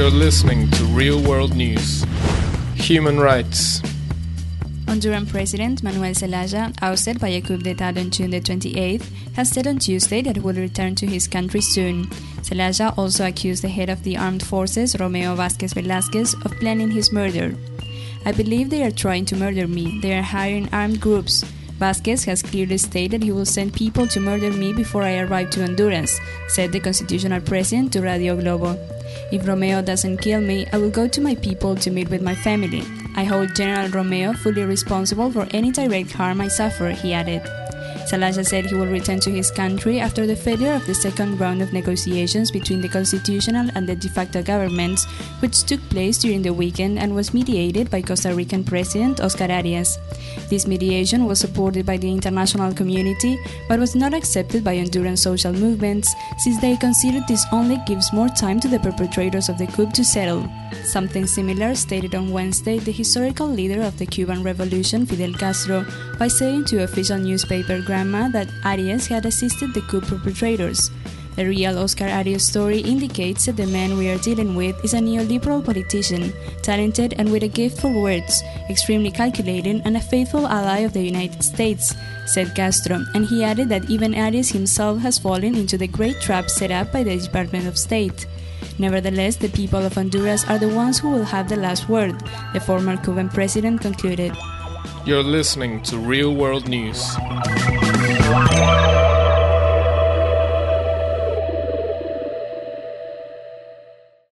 You're listening to Real World News. Human rights. Honduran President Manuel Zelaya, ousted by a coup d'etat on June the 28th, has said on Tuesday that he will return to his country soon. Zelaya also accused the head of the armed forces, Romeo Vázquez Velázquez, of planning his murder. "I believe they are trying to murder me. They are hiring armed groups. Vázquez has clearly stated he will send people to murder me before I arrive to Honduras," said the constitutional president to Radio Globo. "If Romeo doesn't kill me, I will go to my people to meet with my family. I hold General Romeo fully responsible for any direct harm I suffer," he added. Zelaya said he will return to his country after the failure of the second round of negotiations between the constitutional and the de facto governments, which took place during the weekend and was mediated by Costa Rican President Oscar Arias. This mediation was supported by the international community, but was not accepted by Honduran social movements, since they considered this only gives more time to the perpetrators of the coup to settle. Something similar stated on Wednesday the historical leader of the Cuban Revolution, Fidel Castro, by saying to official newspaper Granma that Arias had assisted the coup perpetrators. The real Oscar Arias story indicates that the man we are dealing with is a neoliberal politician, talented and with a gift for words, extremely calculating and a faithful ally of the United States, said Castro, and he added that even Arias himself has fallen into the great trap set up by the Department of State. Nevertheless, the people of Honduras are the ones who will have the last word, the former Cuban president concluded. You're listening to Real World News.